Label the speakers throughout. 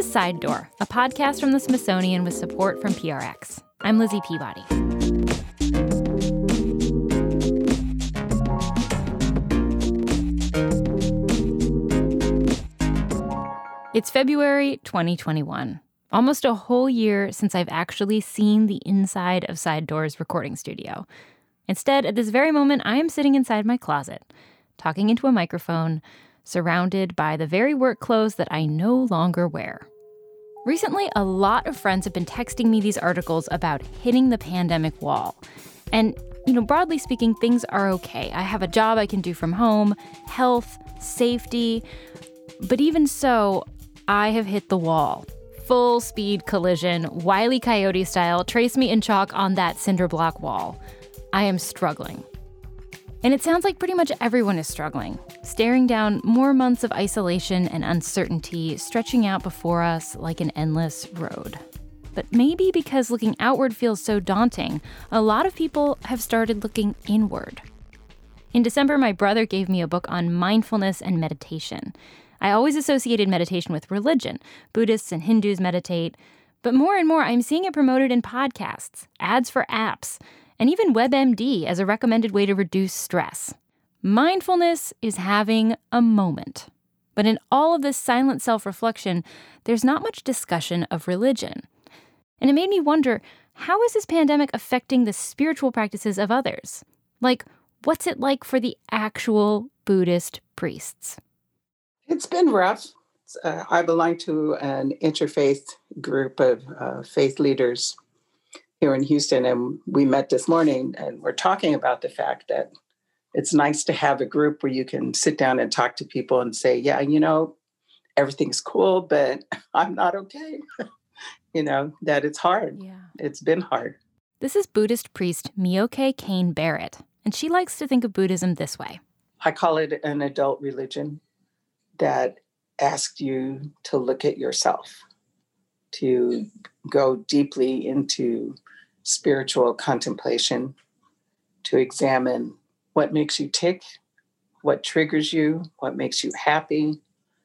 Speaker 1: Side Door, a podcast from the Smithsonian with support from PRX. I'm Lizzie Peabody. It's February 2021, almost a whole year since I've actually seen the inside of Side Door's recording studio. Instead, at this very moment, I am sitting inside my closet, talking into a microphone, surrounded by the very work clothes that I no longer wear. Recently, a lot of friends have been texting me these articles about hitting the pandemic wall. And, broadly speaking, things are okay. I have a job I can do from home, health, safety. But even so, I have hit the wall. Full speed collision, Wile E. Coyote style, trace me in chalk on that cinder block wall. I am struggling. And it sounds like pretty much everyone is struggling, staring down more months of isolation and uncertainty stretching out before us like an endless road. But maybe because looking outward feels so daunting, a lot of people have started looking inward. In December, my brother gave me a book on mindfulness and meditation. I always associated meditation with religion. Buddhists and Hindus meditate. But more and more, I'm seeing it promoted in podcasts, ads for apps, and even WebMD as a recommended way to reduce stress. Mindfulness is having a moment. But in all of this silent self-reflection, there's not much discussion of religion. And it made me wonder, how is this pandemic affecting the spiritual practices of others? Like, what's it like for the actual Buddhist priests?
Speaker 2: It's been rough. I belong to an interfaith group of faith leaders here in Houston, and we met this morning, and we're talking about the fact that it's nice to have a group where you can sit down and talk to people and say, yeah, everything's cool, but I'm not okay. That it's hard. Yeah. It's been hard.
Speaker 1: This is Buddhist priest Myoke Kane Barrett, and she likes to think of Buddhism this way.
Speaker 2: I call it an adult religion that asks you to look at yourself, to go deeply into spiritual contemplation, to examine what makes you tick, what triggers you, what makes you happy,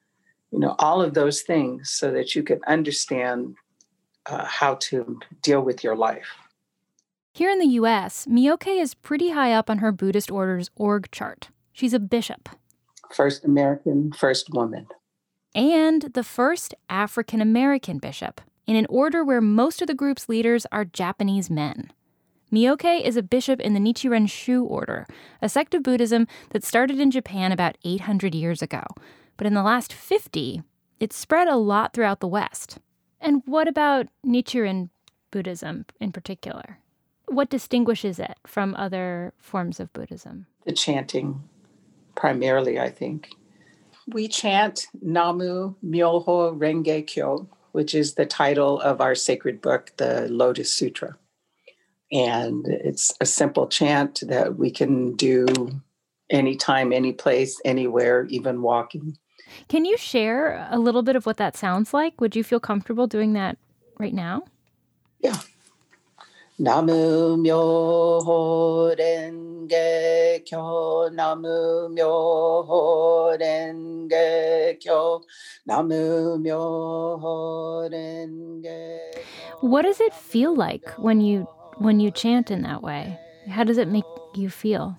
Speaker 2: all of those things so that you can understand how to deal with your life.
Speaker 1: Here in the U.S., Myoke is pretty high up on her Buddhist order's org chart. She's a bishop.
Speaker 2: First American, first woman.
Speaker 1: And the first African-American bishop, in an order where most of the group's leaders are Japanese men. Myoke is a bishop in the Nichiren Shu order, a sect of Buddhism that started in Japan about 800 years ago. But in the last 50, it spread a lot throughout the West. And what about Nichiren Buddhism in particular? What distinguishes it from other forms of Buddhism?
Speaker 2: The chanting, primarily, I think. We chant Namu Myoho Renge Kyo, which is the title of our sacred book, the Lotus Sutra. And it's a simple chant that we can do anytime, any place, anywhere, even walking.
Speaker 1: Can you share a little bit of what that sounds like? Would you feel comfortable doing that right now?
Speaker 2: Yeah. Namu Myoho Renge Kyo, Namu Myoho Renge Kyo, Namu Myoho Renge Kyo.
Speaker 1: What does it feel like when you chant in that way? How does it make you feel?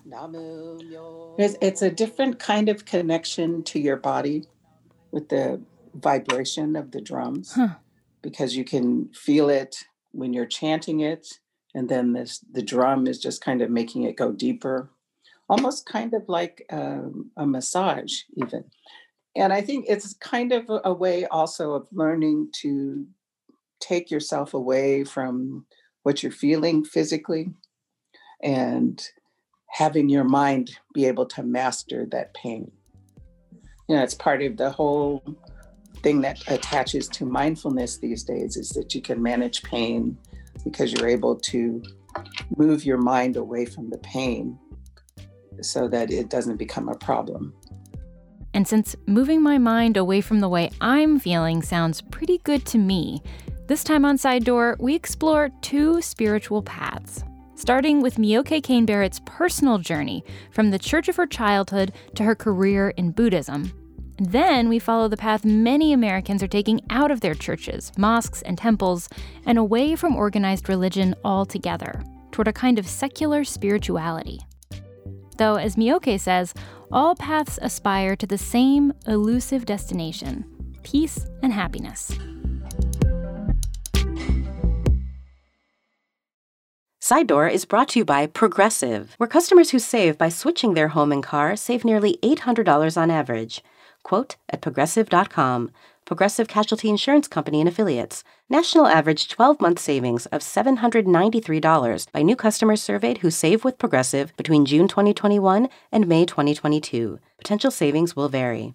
Speaker 2: It's a different kind of connection to your body with the vibration of the drums, because you can feel it when you're chanting it. And then the drum is just kind of making it go deeper, almost kind of like a massage even. And I think it's kind of a way also of learning to take yourself away from what you're feeling physically and having your mind be able to master that pain. It's part of the whole thing that attaches to mindfulness these days is that you can manage pain because you're able to move your mind away from the pain so that it doesn't become a problem.
Speaker 1: And since moving my mind away from the way I'm feeling sounds pretty good to me, this time on Side Door, we explore two spiritual paths, starting with Myoke Kane Barrett's personal journey from the church of her childhood to her career in Buddhism, And then we follow the path many Americans are taking out of their churches, mosques, and temples, and away from organized religion altogether, toward a kind of secular spirituality. Though, as Mioke says, all paths aspire to the same elusive destination: peace and happiness.
Speaker 3: Side Door is brought to you by Progressive, where customers who save by switching their home and car save nearly $800 on average. Quote at Progressive.com. Progressive Casualty Insurance Company and Affiliates. National average 12-month savings of $793 by new customers surveyed who save with Progressive between June 2021 and May 2022. Potential savings will vary.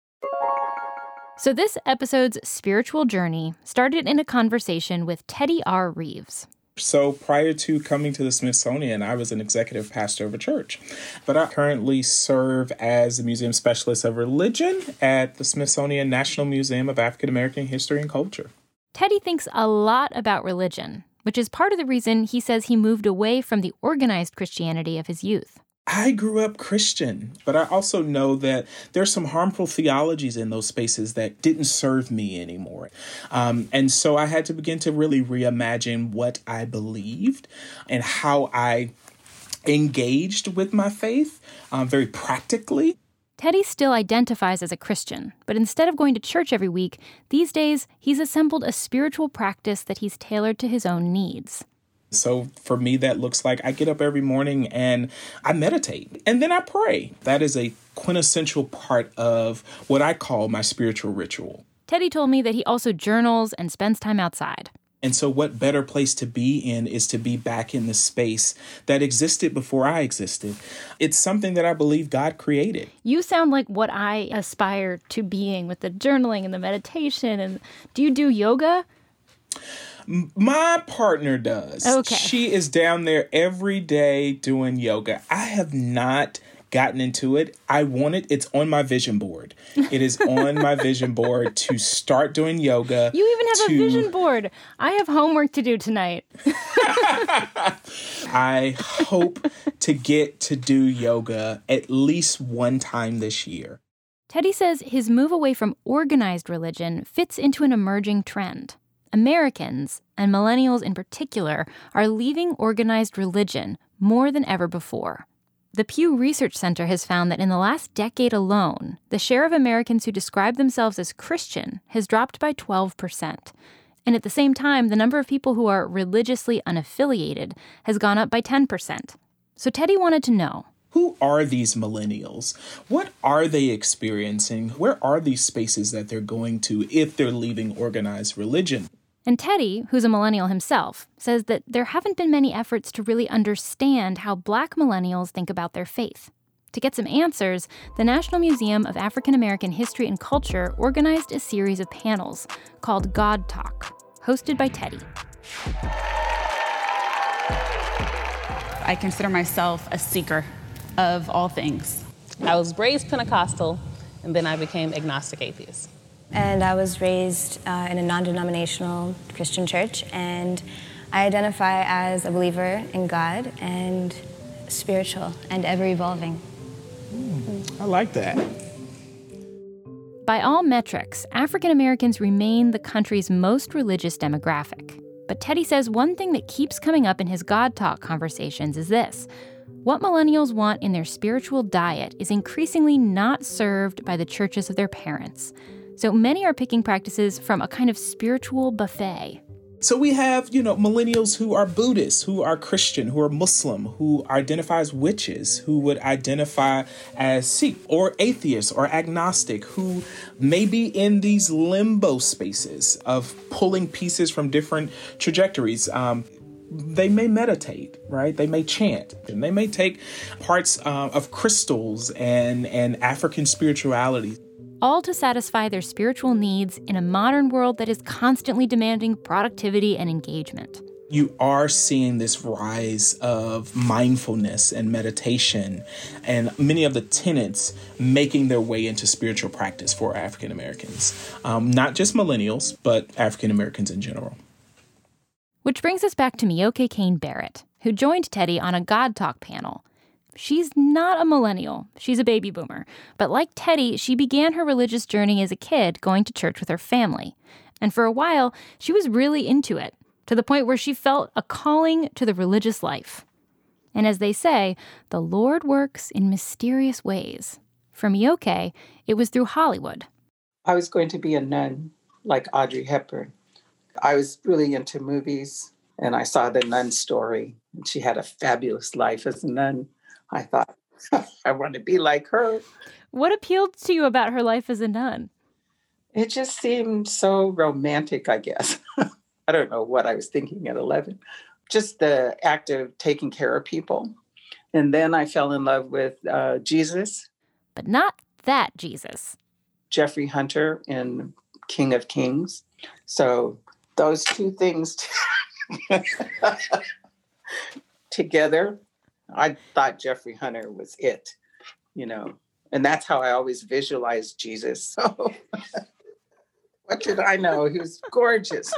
Speaker 1: So this episode's spiritual journey started in a conversation with Teddy R. Reeves.
Speaker 4: So prior to coming to the Smithsonian, I was an executive pastor of a church. But I currently serve as the Museum Specialist of Religion at the Smithsonian National Museum of African American History and Culture.
Speaker 1: Teddy thinks a lot about religion, which is part of the reason he says he moved away from the organized Christianity of his youth.
Speaker 4: I grew up Christian, but I also know that there's some harmful theologies in those spaces that didn't serve me anymore. And so I had to begin to really reimagine what I believed and how I engaged with my faith very practically.
Speaker 1: Teddy still identifies as a Christian, but instead of going to church every week, these days he's assembled a spiritual practice that he's tailored to his own needs.
Speaker 4: So for me, that looks like I get up every morning and I meditate and then I pray. That is a quintessential part of what I call my spiritual ritual.
Speaker 1: Teddy told me that he also journals and spends time outside.
Speaker 4: And so what better place to be in is to be back in the space that existed before I existed. It's something that I believe God created.
Speaker 1: You sound like what I aspire to being with the journaling and the meditation. And do you do yoga?
Speaker 4: My partner does.
Speaker 1: Okay.
Speaker 4: She is down there every day doing yoga. I have not gotten into it. I want it. It's on my vision board. It is on my vision board to start doing yoga.
Speaker 1: You even have a vision board. I have homework to do tonight.
Speaker 4: I hope to get to do yoga at least one time this year.
Speaker 1: Teddy says his move away from organized religion fits into an emerging trend. Americans, and millennials in particular, are leaving organized religion more than ever before. The Pew Research Center has found that in the last decade alone, the share of Americans who describe themselves as Christian has dropped by 12%. And at the same time, the number of people who are religiously unaffiliated has gone up by 10%. So Teddy wanted to know,
Speaker 4: who are these millennials? What are they experiencing? Where are these spaces that they're going to if they're leaving organized religion?
Speaker 1: And Teddy, who's a millennial himself, says that there haven't been many efforts to really understand how Black millennials think about their faith. To get some answers, the National Museum of African American History and Culture organized a series of panels called God Talk, hosted by Teddy.
Speaker 5: I consider myself a seeker of all things.
Speaker 6: I was raised Pentecostal, and then I became agnostic atheist.
Speaker 7: And I was raised in a non-denominational Christian church, and I identify as a believer in God and spiritual and ever-evolving.
Speaker 4: I like that.
Speaker 1: By all metrics, African Americans remain the country's most religious demographic. But Teddy says one thing that keeps coming up in his God Talk conversations is this: what millennials want in their spiritual diet is increasingly not served by the churches of their parents. So many are picking practices from a kind of spiritual buffet.
Speaker 4: So we have, millennials who are Buddhists, who are Christian, who are Muslim, who identify as witches, who would identify as Sikh or atheist or agnostic, who may be in these limbo spaces of pulling pieces from different trajectories. They may meditate, right? They may chant, and they may take parts of crystals and African spirituality.
Speaker 1: All to satisfy their spiritual needs in a modern world that is constantly demanding productivity and engagement.
Speaker 4: You are seeing this rise of mindfulness and meditation and many of the tenets making their way into spiritual practice for African Americans. Not just millennials, but African Americans in general.
Speaker 1: Which brings us back to Mioke Kane Barrett, who joined Teddy on a God Talk panel. She's not a millennial. She's a baby boomer. But like Teddy, she began her religious journey as a kid going to church with her family. And for a while, she was really into it, to the point where she felt a calling to the religious life. And as they say, the Lord works in mysterious ways. For Mioke, it was through Hollywood.
Speaker 2: I was going to be a nun, like Audrey Hepburn. I was really into movies, and I saw The Nun Story, and she had a fabulous life as a nun. I thought, I want to be like her.
Speaker 1: What appealed to you about her life as a nun?
Speaker 2: It just seemed so romantic, I guess. I don't know what I was thinking at 11. Just the act of taking care of people. And then I fell in love with Jesus.
Speaker 1: But not that Jesus.
Speaker 2: Jeffrey Hunter in King of Kings. So those two things together, I thought Jeffrey Hunter was it, and that's how I always visualized Jesus. So what did I know? He was gorgeous.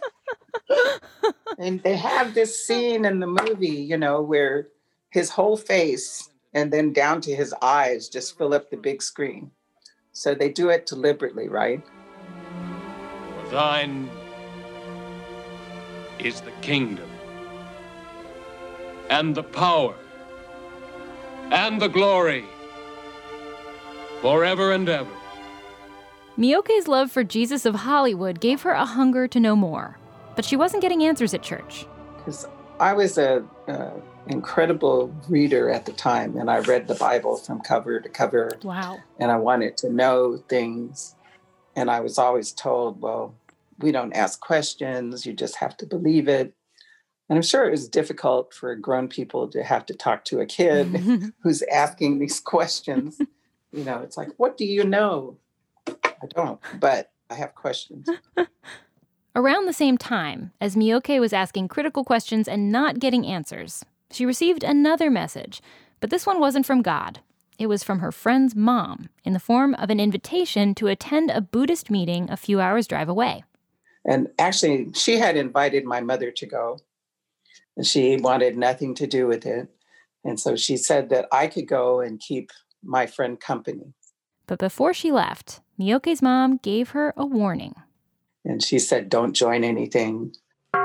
Speaker 2: And they have this scene in the movie, where his whole face and then down to his eyes just fill up the big screen. So they do it deliberately, right?
Speaker 8: For thine is the kingdom, and the power, and the glory, forever and ever.
Speaker 1: Mioke's love for Jesus of Hollywood gave her a hunger to know more. But she wasn't getting answers at church.
Speaker 2: Because I was an incredible reader at the time, and I read the Bible from cover to cover.
Speaker 1: Wow.
Speaker 2: And I wanted to know things. And I was always told, well, we don't ask questions. You just have to believe it. And I'm sure it was difficult for grown people to have to talk to a kid who's asking these questions. It's like, what do you know? I don't, but I have questions.
Speaker 1: Around the same time, as Mioke was asking critical questions and not getting answers, she received another message, but this one wasn't from God. It was from her friend's mom, in the form of an invitation to attend a Buddhist meeting a few hours' drive away.
Speaker 2: And actually, she had invited my mother to go, and she wanted nothing to do with it. And so she said that I could go and keep my friend company.
Speaker 1: But before she left, Mioke's mom gave her a warning.
Speaker 2: And she said, don't join anything.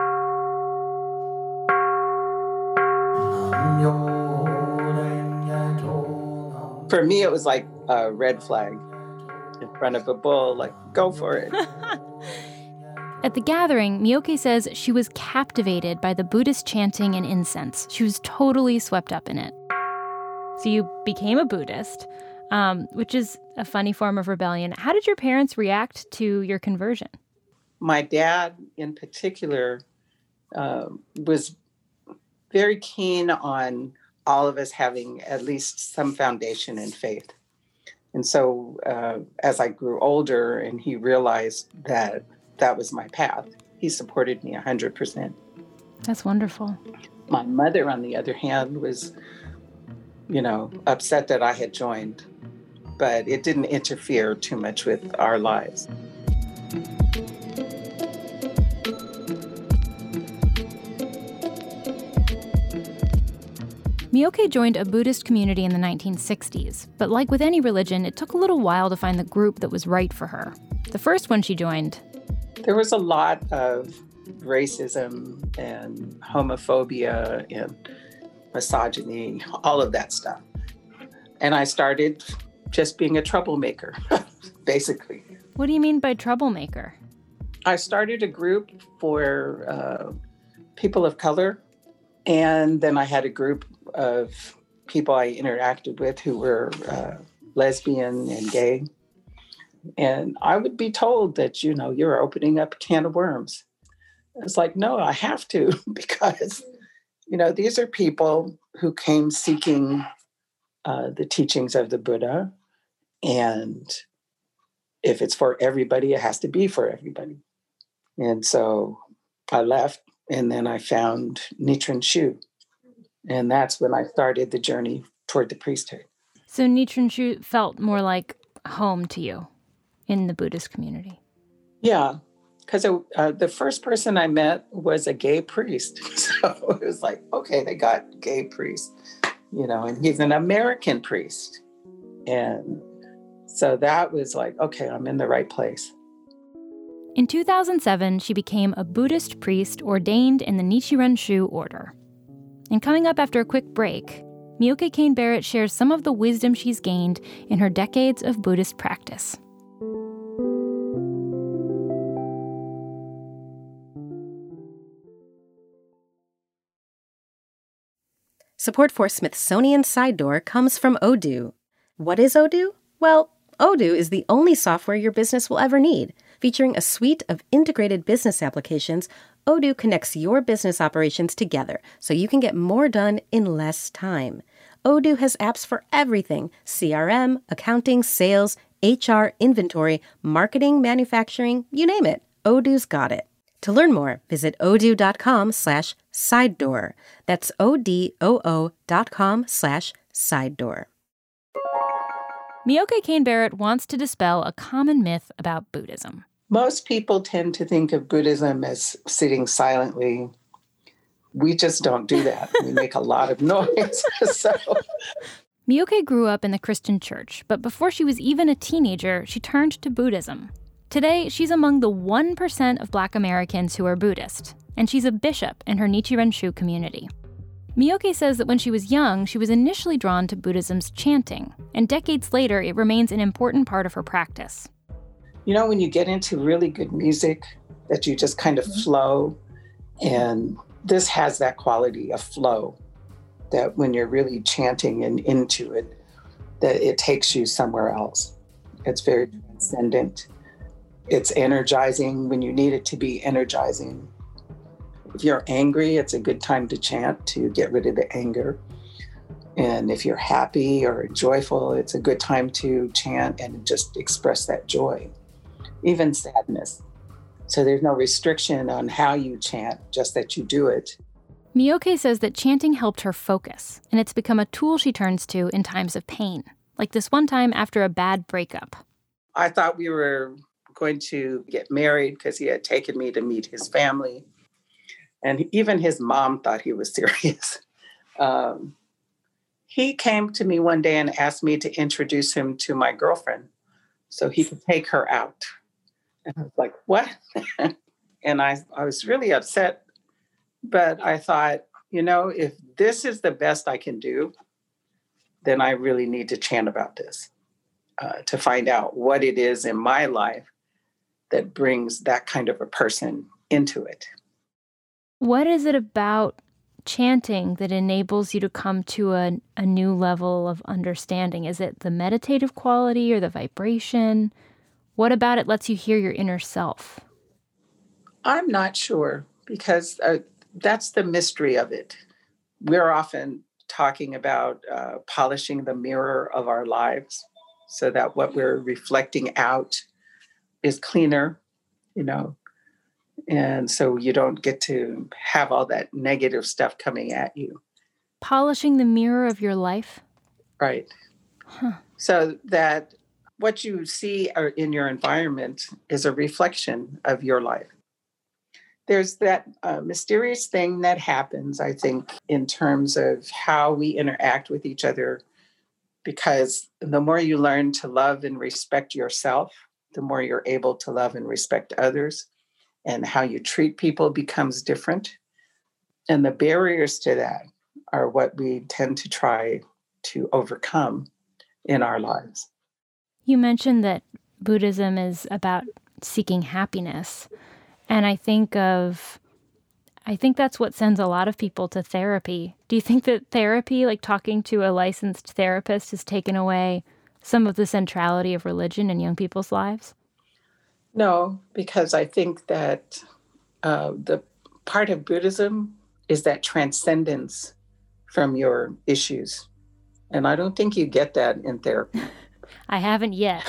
Speaker 2: For me, it was like a red flag in front of a bull, like, go for it.
Speaker 1: At the gathering, Mioke says she was captivated by the Buddhist chanting and incense. She was totally swept up in it. So you became a Buddhist, which is a funny form of rebellion. How did your parents react to your conversion?
Speaker 2: My dad, in particular, was very keen on all of us having at least some foundation in faith. And so as I grew older and he realized that that was my path, he supported me 100%.
Speaker 1: That's wonderful.
Speaker 2: My mother, on the other hand, was, upset that I had joined, but it didn't interfere too much with our lives.
Speaker 1: Mioke joined a Buddhist community in the 1960s, but like with any religion, it took a little while to find the group that was right for her. The first one she joined,
Speaker 2: there was a lot of racism and homophobia and misogyny, all of that stuff. And I started just being a troublemaker, basically.
Speaker 1: What do you mean by troublemaker?
Speaker 2: I started a group for people of color, and then I had a group of people I interacted with who were lesbian and gay. And I would be told that, you're opening up a can of worms. It's like, no, I have to, because, these are people who came seeking the teachings of the Buddha. And if it's for everybody, it has to be for everybody. And so I left, and then I found Nichiren Shu. And that's when I started the journey toward the priesthood.
Speaker 1: So Nichiren Shu felt more like home to you in the Buddhist community.
Speaker 2: Yeah, because the first person I met was a gay priest. So it was like, okay, they got gay priests. and he's an American priest. And so that was like, okay, I'm in the right place.
Speaker 1: In 2007, she became a Buddhist priest ordained in the Nichiren Shu order. And coming up after a quick break, Myoke Kane-Barrett shares some of the wisdom she's gained in her decades of Buddhist practice.
Speaker 3: Support for Smithsonian Side Door comes from Odoo. What is Odoo? Well, Odoo is the only software your business will ever need. Featuring a suite of integrated business applications, Odoo connects your business operations together so you can get more done in less time. Odoo has apps for everything: CRM, accounting, sales, HR, inventory, marketing, manufacturing, you name it. Odoo's got it. To learn more, visit odoo.com/sidedoor. That's odoo.com/sidedoor.
Speaker 1: Myoke Kane-Barrett wants to dispel a common myth about Buddhism.
Speaker 2: Most people tend to think of Buddhism as sitting silently. We just don't do that. We make a lot of noise.
Speaker 1: Myoke grew up in the Christian church, but before she was even a teenager, she turned to Buddhism. Today, she's among the 1% of Black Americans who are Buddhist, and she's a bishop in her Nichiren Shu community. Myoke says that when she was young, she was initially drawn to Buddhism's chanting, and decades later, it remains an important part of her practice.
Speaker 2: When you get into really good music, that you just kind of flow, and this has that quality of flow, that when you're really chanting and into it, that it takes you somewhere else. It's very transcendent. It's energizing when you need it to be energizing. If you're angry, it's a good time to chant to get rid of the anger. And if you're happy or joyful, it's a good time to chant and just express that joy, even sadness. So there's no restriction on how you chant, just that you do it.
Speaker 1: Myoke says that chanting helped her focus, and it's become a tool she turns to in times of pain, like this one time after a bad breakup.
Speaker 2: I thought we were going to get married because he had taken me to meet his family. And even his mom thought he was serious. He came to me one day and asked me to introduce him to my girlfriend so he could take her out. And I was like, what? And I was really upset. But I thought, if this is the best I can do, then I really need to chant about this to find out what it is in my life that brings that kind of a person into it.
Speaker 1: What is it about chanting that enables you to come to a new level of understanding? Is it the meditative quality or the vibration? What about it lets you hear your inner self?
Speaker 2: I'm not sure, because that's the mystery of it. We're often talking about polishing the mirror of our lives so that what we're reflecting out is cleaner, and so you don't get to have all that negative stuff coming at you.
Speaker 1: Polishing the mirror of your life?
Speaker 2: Right. Huh. So that what you see in your environment is a reflection of your life. There's that mysterious thing that happens, I think, in terms of how we interact with each other, because the more you learn to love and respect yourself, the more you're able to love and respect others, and how you treat people becomes different. And the barriers to that are what we tend to try to overcome in our lives.
Speaker 1: You mentioned that Buddhism is about seeking happiness. And I think that's what sends a lot of people to therapy. Do you think that therapy, like talking to a licensed therapist, has taken away some of the centrality of religion in young people's lives?
Speaker 2: No, because I think that the part of Buddhism is that transcendence from your issues. And I don't think you get that in therapy.
Speaker 1: I haven't yet.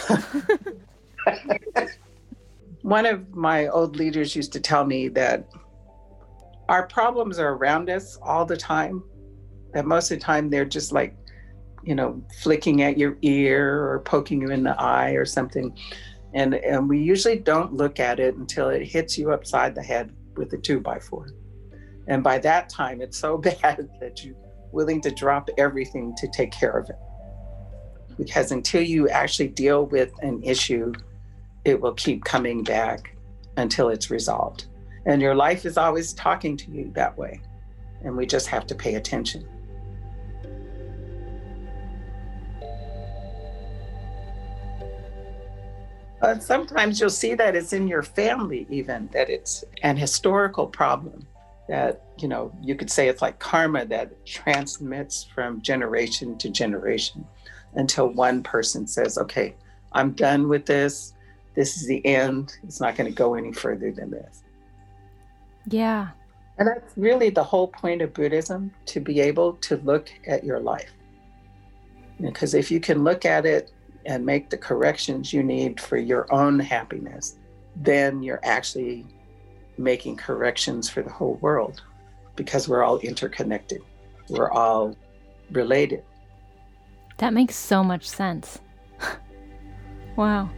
Speaker 2: One of my old leaders used to tell me that our problems are around us all the time, that most of the time they're just like, flicking at your ear or poking you in the eye or something. And we usually don't look at it until it hits you upside the head with a 2x4. And by that time, it's so bad that you willing to drop everything to take care of it. Because until you actually deal with an issue, it will keep coming back until it's resolved. And your life is always talking to you that way. And we just have to pay attention. Sometimes you'll see that it's in your family even, that it's an historical problem that, you could say it's like karma that transmits from generation to generation until one person says, okay, I'm done with this. This is the end. It's not going to go any further than this.
Speaker 1: Yeah.
Speaker 2: And that's really the whole point of Buddhism, to be able to look at your life. Because if you can look at it and make the corrections you need for your own happiness, then you're actually making corrections for the whole world, because we're all interconnected. We're all related.
Speaker 1: That makes so much sense. Wow.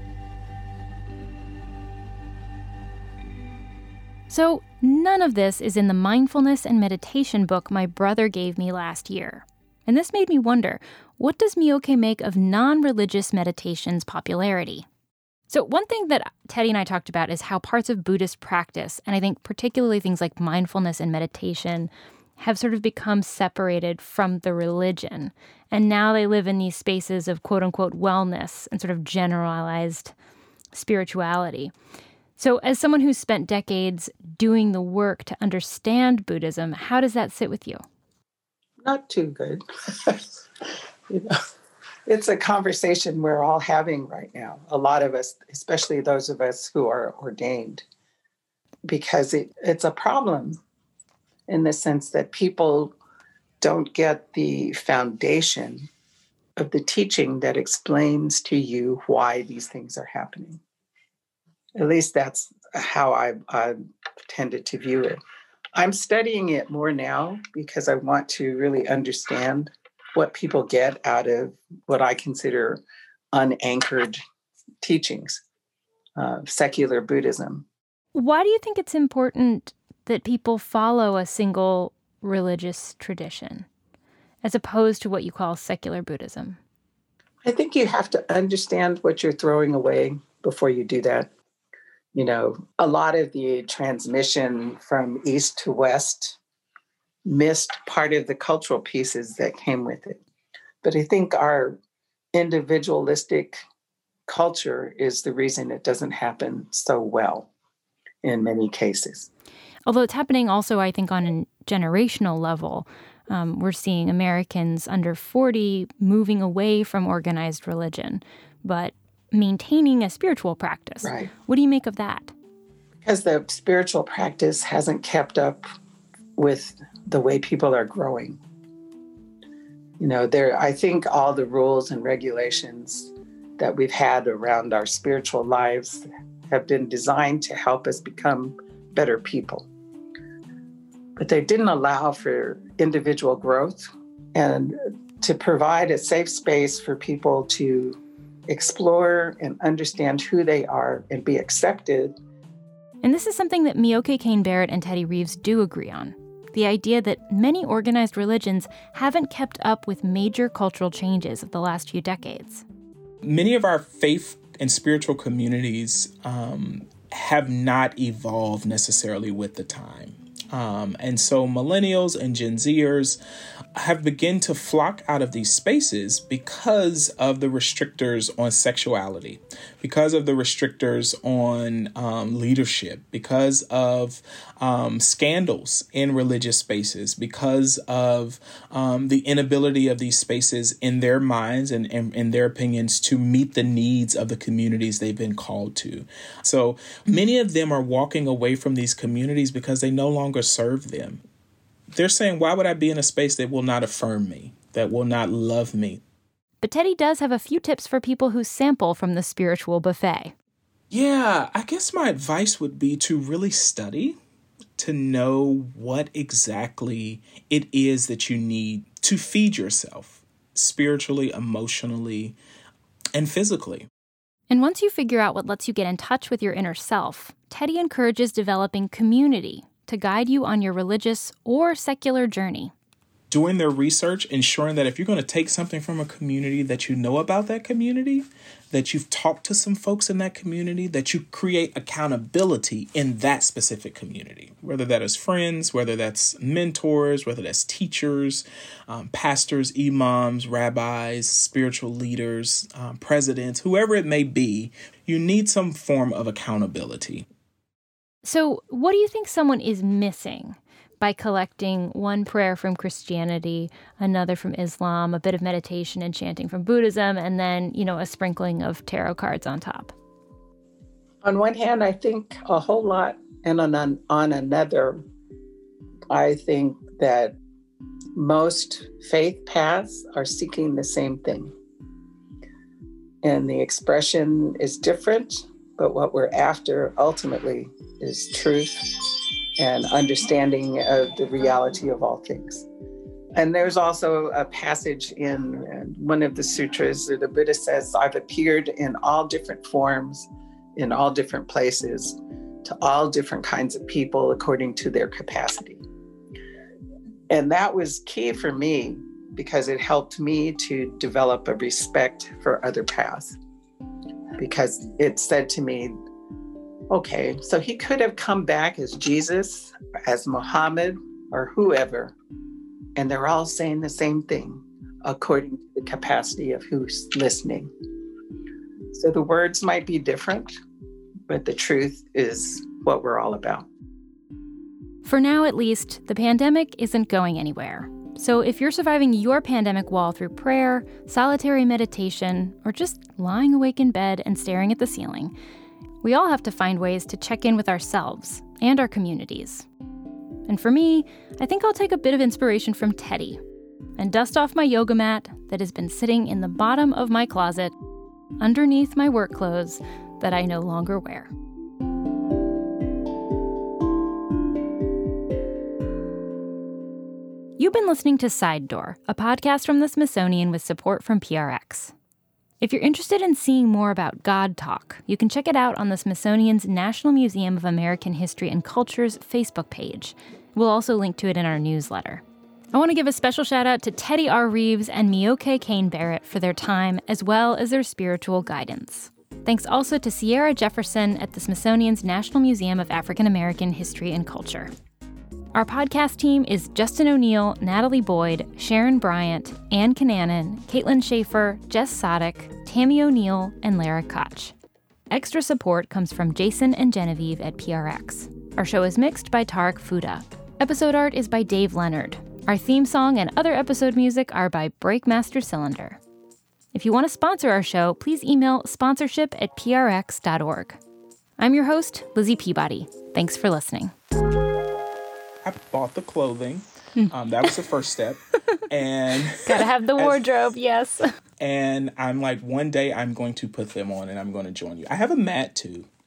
Speaker 1: So none of this is in the mindfulness and meditation book my brother gave me last year. And this made me wonder, what does Mioke make of non-religious meditation's popularity? So one thing that Teddy and I talked about is how parts of Buddhist practice, and I think particularly things like mindfulness and meditation, have sort of become separated from the religion. And now they live in these spaces of quote-unquote wellness and sort of generalized spirituality. So as someone who's spent decades doing the work to understand Buddhism, how does that sit with you?
Speaker 2: Not too good. It's a conversation we're all having right now. A lot of us, especially those of us who are ordained, because it's a problem in the sense that people don't get the foundation of the teaching that explains to you why these things are happening. At least that's how I've tended to view it. I'm studying it more now because I want to really understand what people get out of what I consider unanchored teachings, secular Buddhism.
Speaker 1: Why do you think it's important that people follow a single religious tradition as opposed to what you call secular Buddhism?
Speaker 2: I think you have to understand what you're throwing away before you do that. A lot of the transmission from east to west missed part of the cultural pieces that came with it. But I think our individualistic culture is the reason it doesn't happen so well in many cases.
Speaker 1: Although it's happening also, I think, on a generational level. We're seeing Americans under 40 moving away from organized religion, but maintaining a spiritual practice.
Speaker 2: Right.
Speaker 1: What do you make of that?
Speaker 2: Because the spiritual practice hasn't kept up with the way people are growing. I think all the rules and regulations that we've had around our spiritual lives have been designed to help us become better people. But they didn't allow for individual growth and to provide a safe space for people to explore and understand who they are and be accepted.
Speaker 1: And this is something that Mioke Kane-Barrett and Teddy Reeves do agree on. The idea that many organized religions haven't kept up with major cultural changes of the last few decades.
Speaker 4: Many of our faith and spiritual communities have not evolved necessarily with the time. And so millennials and Gen Zers have begun to flock out of these spaces because of the restrictors on sexuality, because of the restrictors on leadership, because of scandals in religious spaces, because of the inability of these spaces in their minds and in their opinions to meet the needs of the communities they've been called to. So many of them are walking away from these communities because they no longer serve them. They're saying, why would I be in a space that will not affirm me, that will not love me?
Speaker 1: But Teddy does have a few tips for people who sample from the spiritual buffet.
Speaker 4: Yeah, I guess my advice would be to really study, to know what exactly it is that you need to feed yourself spiritually, emotionally, and physically.
Speaker 1: And once you figure out what lets you get in touch with your inner self, Teddy encourages developing community to guide you on your religious or secular journey.
Speaker 4: doing their research, ensuring that if you're going to take something from a community, that you know about that community, that you've talked to some folks in that community, that you create accountability in that specific community, whether that is friends, whether that's mentors, whether that's teachers, pastors, imams, rabbis, spiritual leaders, presidents, whoever it may be. You need some form of accountability.
Speaker 1: So what do you think someone is missing by collecting one prayer from Christianity, another from Islam, a bit of meditation and chanting from Buddhism, and then, a sprinkling of tarot cards on top?
Speaker 2: On one hand, I think a whole lot, and on another, I think that most faith paths are seeking the same thing. And the expression is different, but what we're after ultimately is truth and understanding of the reality of all things. And there's also a passage in one of the sutras that the Buddha says, I've appeared in all different forms, in all different places, to all different kinds of people according to their capacity. And that was key for me because it helped me to develop a respect for other paths. Because it said to me, okay, so he could have come back as Jesus, as Muhammad, or whoever, and they're all saying the same thing according to the capacity of who's listening. So the words might be different, but the truth is what we're all about.
Speaker 1: For now, at least, the pandemic isn't going anywhere. So if you're surviving your pandemic wall through prayer, solitary meditation, or just lying awake in bed and staring at the ceiling, we all have to find ways to check in with ourselves and our communities. And for me, I think I'll take a bit of inspiration from Teddy and dust off my yoga mat that has been sitting in the bottom of my closet underneath my work clothes that I no longer wear. You've been listening to Side Door, a podcast from the Smithsonian with support from PRX. If you're interested in seeing more about God Talk, you can check it out on the Smithsonian's National Museum of American History and Culture's Facebook page. We'll also link to it in our newsletter. I want to give a special shout out to Teddy R. Reeves and Mioke Kane Barrett for their time as well as their spiritual guidance. Thanks also to Sierra Jefferson at the Smithsonian's National Museum of African American History and Culture. Our podcast team is Justin O'Neill, Natalie Boyd, Sharon Bryant, Ann Cananan, Caitlin Schaefer, Jess Sodick, Tammy O'Neill, and Lara Koch. Extra support comes from Jason and Genevieve at PRX. Our show is mixed by Tarek Fuda. Episode art is by Dave Leonard. Our theme song and other episode music are by Breakmaster Cylinder. If you want to sponsor our show, please email sponsorship@prx.org. I'm your host, Lizzie Peabody. Thanks for listening.
Speaker 4: I bought the clothing. That was the first step. And
Speaker 1: gotta have the wardrobe, yes.
Speaker 4: And I'm like, one day I'm going to put them on and I'm going to join you. I have a mat too.